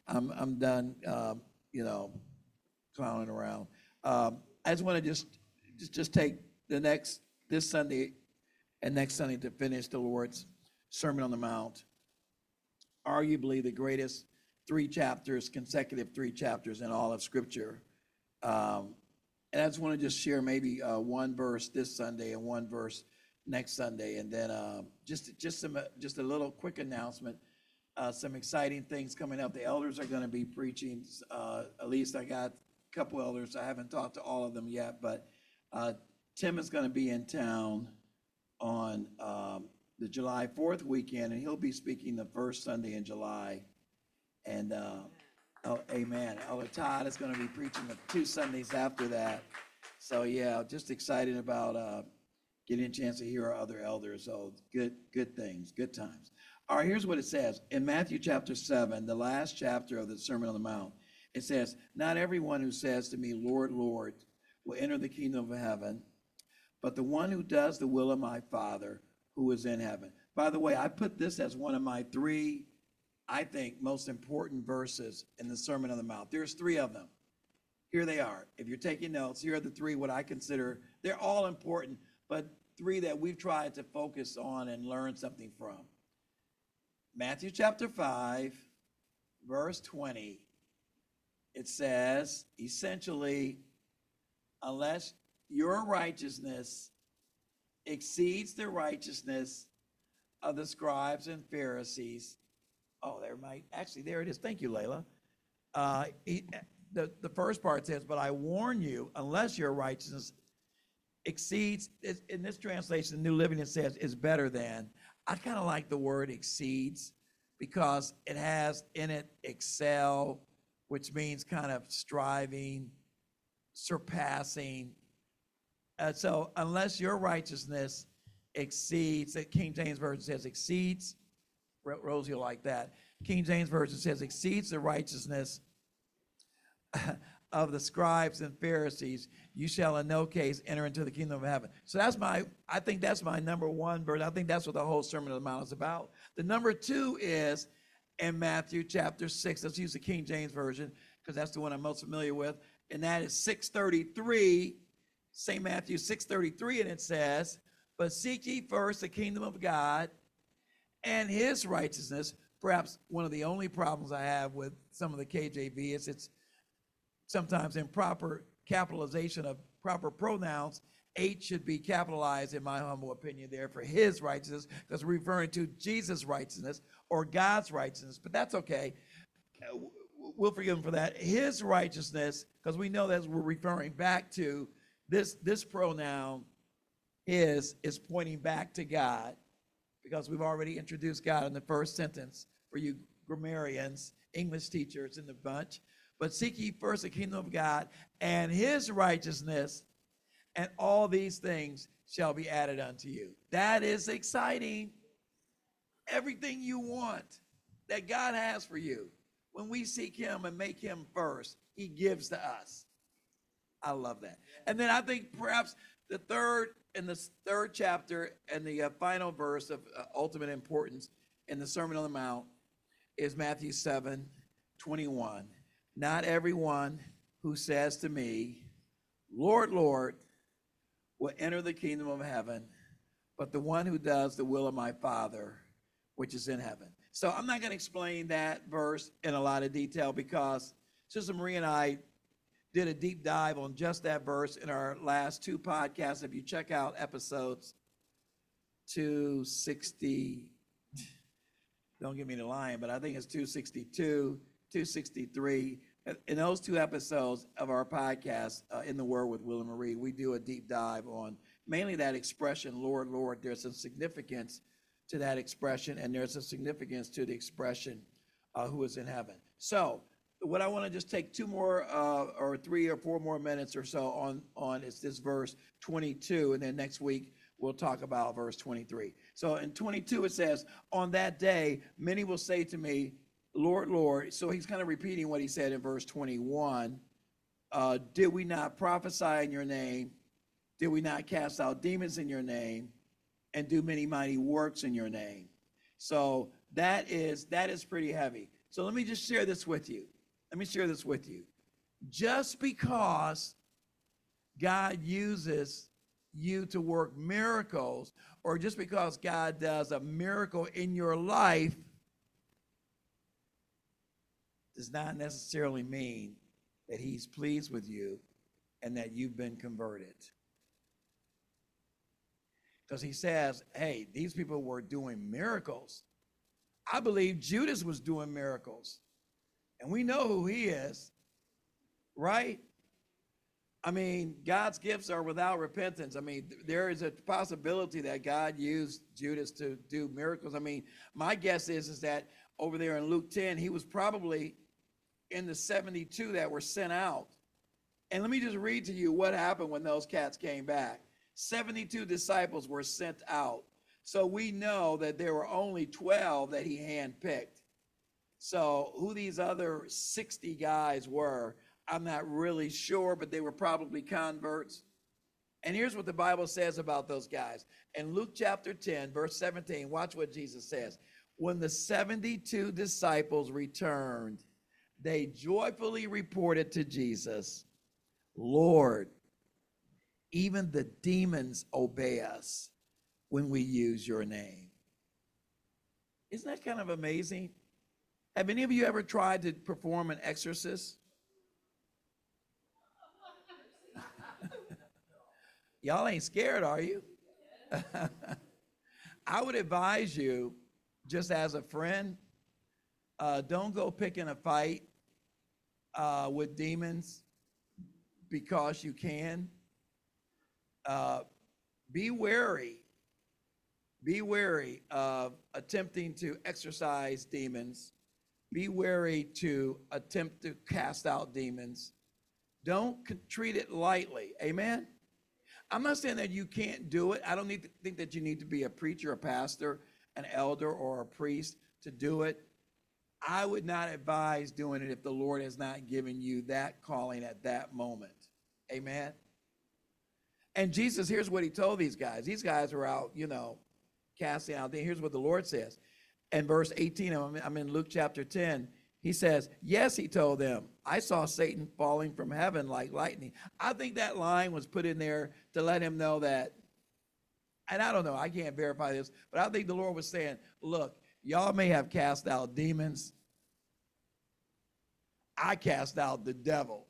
I'm done, clowning around. I just want to just take this Sunday and next Sunday to finish the Lord's Sermon on the Mount, arguably the greatest consecutive three chapters in all of Scripture. And I just want to just share maybe one verse this Sunday and one verse next Sunday, and then just a little quick announcement. Some exciting things coming up. The elders are going to be preaching. At least I got a couple elders. I haven't talked to all of them yet, but Tim is going to be in town on the July 4th weekend, and he'll be speaking the first Sunday in July. And amen. Elder Todd is going to be preaching the 2 Sundays after that. So yeah, just excited about getting a chance to hear our other elders. So good things, good times. All right, here's what it says. In Matthew chapter 7, the last chapter of the Sermon on the Mount, it says, "Not everyone who says to me, 'Lord, Lord,' will enter the kingdom of heaven, but the one who does the will of my Father who is in heaven." By the way, I put this as one of my 3, I think, most important verses in the Sermon on the Mount. There's 3 of them. Here they are. If you're taking notes, here are the 3 what I consider, they're all important, but 3 that we've tried to focus on and learn something from. Matthew chapter 5, verse 20, it says, essentially, unless your righteousness exceeds the righteousness of the scribes and Pharisees. Oh, there it is. Thank you, Layla. The first part says, "But I warn you, unless your righteousness exceeds," in this translation, the New Living, it says, "is better than." I kind of like the word exceeds because it has in it excel, which means kind of striving, surpassing. So unless your righteousness exceeds, the King James Version says exceeds, Rosie will like that. King James Version says exceeds the righteousness of the scribes and Pharisees, you shall in no case enter into the kingdom of heaven. So I think that's my number 1 verse. I think that's what the whole Sermon on the Mount is about. The number 2 is in Matthew chapter 6. Let's use the King James Version because that's the one I'm most familiar with. And that is 6:33, St. Matthew 6:33, and it says, "But seek ye first the kingdom of God and his righteousness." Perhaps one of the only problems I have with some of the KJV is it's sometimes improper capitalization of proper pronouns. H should be capitalized, in my humble opinion, there for his righteousness, because we're referring to Jesus' righteousness or God's righteousness, but that's okay. We'll forgive him for that. His righteousness, because we know that we're referring back to this pronoun is pointing back to God, because we've already introduced God in the first sentence for you grammarians, English teachers in the bunch. "But seek ye first the kingdom of God and his righteousness, and all these things shall be added unto you." That is exciting. Everything you want that God has for you, when we seek him and make him first, he gives to us. I love that. And then I think perhaps the third chapter and the final verse of ultimate importance in the Sermon on the Mount is Matthew 7:21. "Not everyone who says to me, 'Lord, Lord,' will enter the kingdom of heaven, but the one who does the will of my Father, which is in heaven." So I'm not going to explain that verse in a lot of detail because Sister Marie and I did a deep dive on just that verse in our last 2 podcasts. If you check out episodes 260, don't give me the line, but I think it's 262, 263. In those 2 episodes of our podcast, In the Word with Will and Marie, we do a deep dive on mainly that expression, "Lord, Lord." There's a significance to that expression, and there's a significance to the expression, "who is in heaven." So what I want to just take 2 more or 3 or 4 more minutes or so on is this verse 22, and then next week we'll talk about verse 23. So in 22 it says, "On that day many will say to me, 'Lord, Lord.'" So he's kind of repeating what he said in verse 21. "Did we not prophesy in your name? Did we not cast out demons in your name and do many mighty works in your name?" So that is pretty heavy. So let me just share this with you. Let me share this with you. Just because God uses you to work miracles, or just because God does a miracle in your life, does not necessarily mean that he's pleased with you and that you've been converted. Because he says, hey, these people were doing miracles. I believe Judas was doing miracles. And we know who he is, right? I mean, God's gifts are without repentance. I mean, there is a possibility that God used Judas to do miracles. I mean, my guess is that over there in Luke 10, he was probably in the 72 that were sent out. And let me just read to you what happened when those cats came back. 72 disciples were sent out. So we know that there were only 12 that he handpicked. So who these other 60 guys were, I'm not really sure, but they were probably converts. And here's what the Bible says about those guys. In Luke chapter 10, verse 17, watch what Jesus says. When the 72 disciples returned, they joyfully reported to Jesus, Lord, even the demons obey us when we use your name. Isn't that kind of amazing? Have any of you ever tried to perform an exorcist? Y'all ain't scared, are you? I would advise you, just as a friend, don't go picking a fight with demons because you can. Be wary. Be wary of attempting to exorcise demons. Be wary to attempt to cast out demons. Don't treat it lightly. Amen? I'm not saying that you can't do it. I don't think that you need to be a preacher, a pastor, an elder, or a priest to do it. I would not advise doing it if the Lord has not given you that calling at that moment. Amen? And Jesus, here's what he told these guys. These guys were out, casting out. Here's what the Lord says. In verse 18, I'm in Luke chapter 10. He says, yes, he told them, I saw Satan falling from heaven like lightning. I think that line was put in there to let him know that, and I don't know, I can't verify this, but I think the Lord was saying, look, y'all may have cast out demons. I cast out the devil,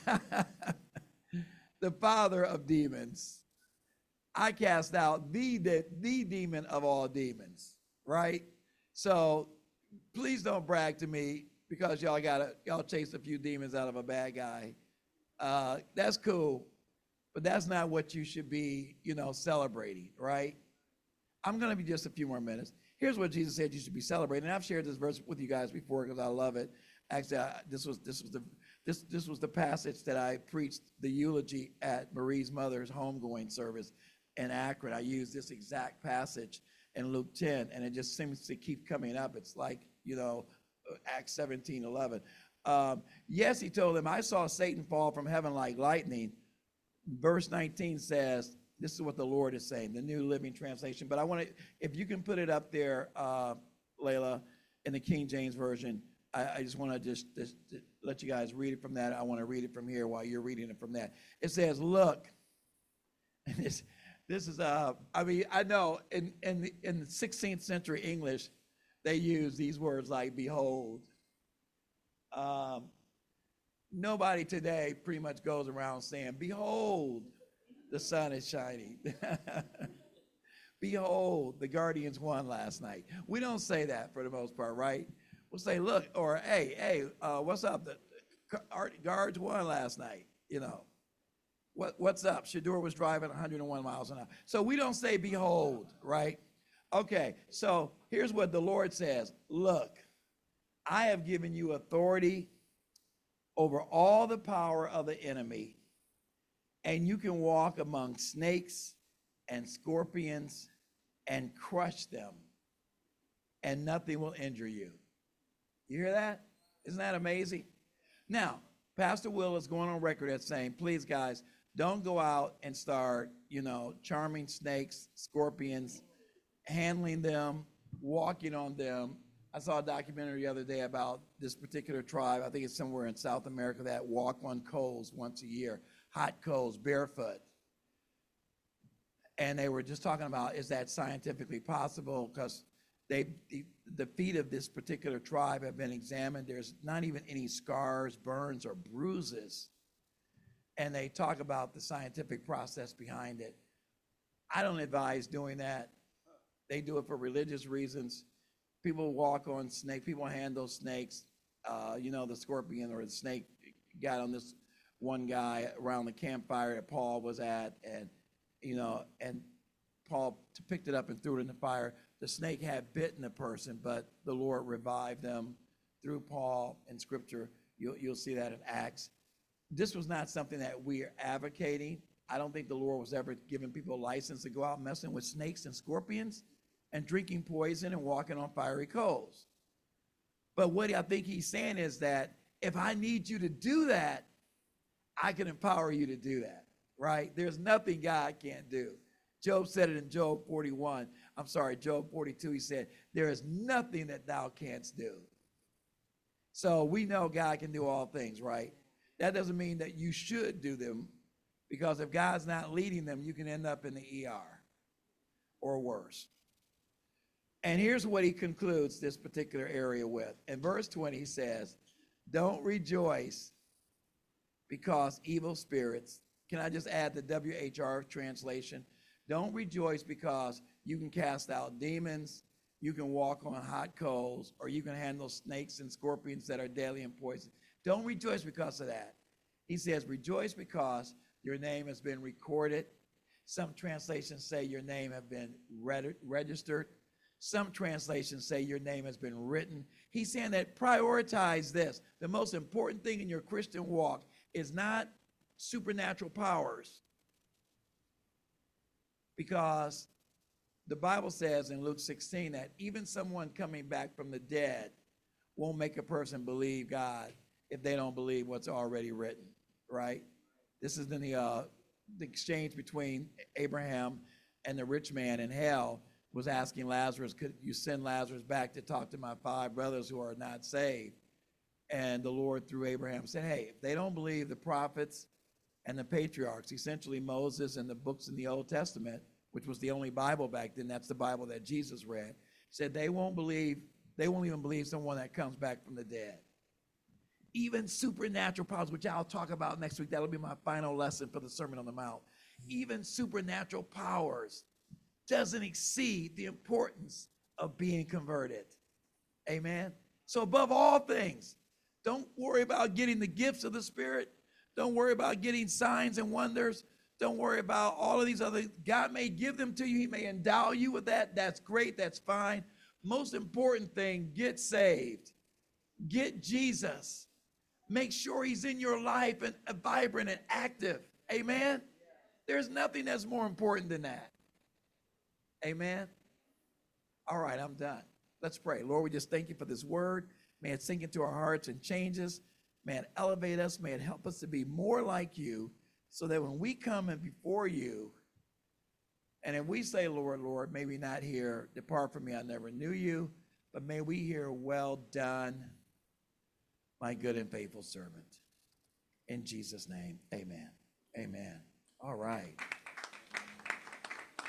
the father of demons. I cast out the demon of all demons, right? So please don't brag to me because y'all chased a few demons out of a bad guy. That's cool, but that's not what you should be, celebrating, right? I'm going to be just a few more minutes. Here's what Jesus said you should be celebrating. And I've shared this verse with you guys before because I love it. Actually, this was the passage that I preached the eulogy at Marie's mother's homegoing service in Akron. I used this exact passage in Luke 10, and it just seems to keep coming up. It's like, Acts 17:11. Yes, he told them, I saw Satan fall from heaven like lightning. Verse 19 says, this is what the Lord is saying, the New Living Translation. But I want to, if you can put it up there, Layla, in the King James Version. I just want to just let you guys read it from that. I want to read it from here while you're reading it from that. It says, look, and this is, I know in the 16th century English, they use these words like behold. Nobody today pretty much goes around saying, behold, the sun is shining. Behold, the Guardians won last night. We don't say that for the most part, right? We'll say, look, or hey, what's up? The Guards won last night, What's up? Shador was driving 101 miles an hour. So we don't say behold, right? Okay, so here's what the Lord says. Look, I have given you authority over all the power of the enemy, and you can walk among snakes and scorpions and crush them, and nothing will injure you. You hear that? Isn't that amazing? Now, Pastor Will is going on record as saying, please, guys, don't go out and start, charming snakes, scorpions, handling them, walking on them, I saw a documentary the other day about this particular tribe. I think it's somewhere in South America that walk on coals once a year, hot coals, barefoot. And they were just talking about, is that scientifically possible? Because the feet of this particular tribe have been examined. There's not even any scars, burns, or bruises. And they talk about the scientific process behind it. I don't advise doing that. They do it for religious reasons. People walk on snakes. People handle snakes. The scorpion or the snake got on this one guy around the campfire that Paul was at, and Paul picked it up and threw it in the fire. The snake had bitten the person, but the Lord revived them through Paul in Scripture. You'll see that in Acts. This was not something that we are advocating. I don't think the Lord was ever giving people a license to go out messing with snakes and scorpions and drinking poison and walking on fiery coals. But what I think he's saying is that if I need you to do that, I can empower you to do that, right? There's nothing God can't do. Job said it in Job 42. He said, there is nothing that thou canst do. So we know God can do all things, right? That doesn't mean that you should do them, because if God's not leading them, you can end up in the ER or worse. And here's what he concludes this particular area with. In verse 20, he says, don't rejoice because evil spirits, can I just add the WHR translation? Don't rejoice because you can cast out demons, you can walk on hot coals, or you can handle snakes and scorpions that are deadly and poison. Don't rejoice because of that. He says, rejoice because your name has been recorded. Some translations say your name has been registered. Some translations say your name has been written. He's saying that prioritize this. The most important thing in your Christian walk is not supernatural powers, because the Bible says in Luke 16 that even someone coming back from the dead won't make a person believe God if they don't believe what's already written, right? This is in the exchange between Abraham and the rich man in hell was asking Lazarus, could you send Lazarus back to talk to my 5 brothers who are not saved? And the Lord, through Abraham, said, hey, if they don't believe the prophets and the patriarchs, essentially Moses and the books in the Old Testament, which was the only Bible back then, that's the Bible that Jesus read, said they won't even believe someone that comes back from the dead. Even supernatural powers, which I'll talk about next week, that'll be my final lesson for the Sermon on the Mount. Even supernatural powers doesn't exceed the importance of being converted. Amen? So above all things, don't worry about getting the gifts of the Spirit. Don't worry about getting signs and wonders. Don't worry about all of these other, God may give them to you. He may endow you with that. That's great. That's fine. Most important thing, get saved. Get Jesus. Make sure he's in your life and vibrant and active. Amen? There's nothing that's more important than that. Amen? All right, I'm done. Let's pray. Lord, we just thank you for this word. May it sink into our hearts and change us. May it elevate us. May it help us to be more like you, so that when we come and before you, and if we say, Lord, Lord, may we not hear, depart from me, I never knew you, but may we hear, well done, my good and faithful servant. In Jesus' name, amen. Amen. All right.